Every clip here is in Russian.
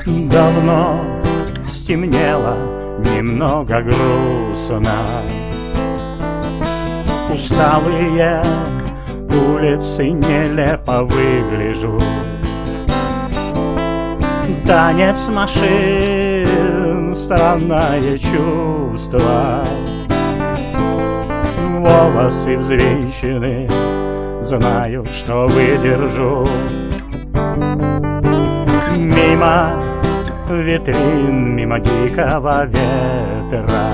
Давно стемнело, немного грустно. Усталые улицы нелепо выгляжу. Танец машин, странное чувство. Волосы взвинчены, знаю, что выдержу. Мимо витрин, мимо дикого ветра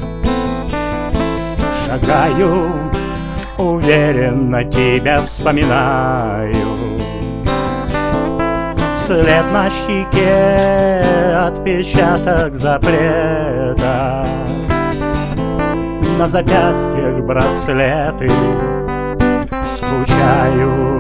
шагаю, уверенно тебя вспоминаю. След на щеке, отпечаток запрета, на запястьях браслеты, скучаю.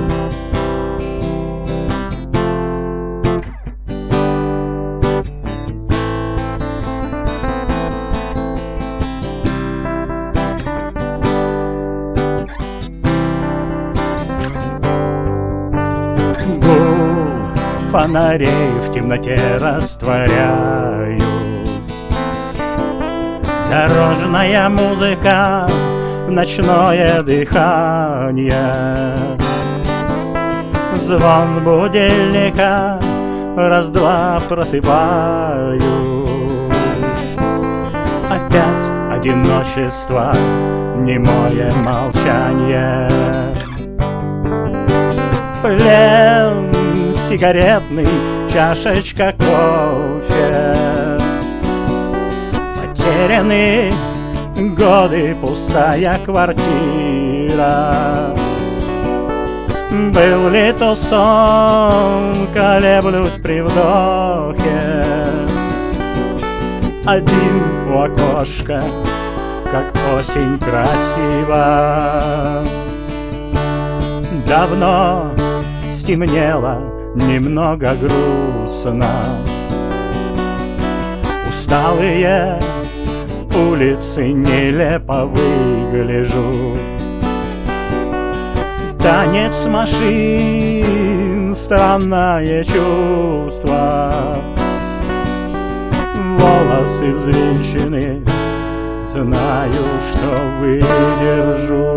Фонарей в темноте растворяю. Дорожная музыка, ночное дыхание, звон будильника, раз-два просыпаю. Опять одиночество, немое молчание. Плен сигаретный, чашечка кофе. Потеряны годы, пустая квартира. Был ли то сон, колеблюсь при вдохе. Один у окошка, как осень красиво. Давно стемнело, немного грустно. Усталые улицы нелепо выгляжу. Танец машин, странное чувство. Волосы взвинчены, знаю, что выдержу.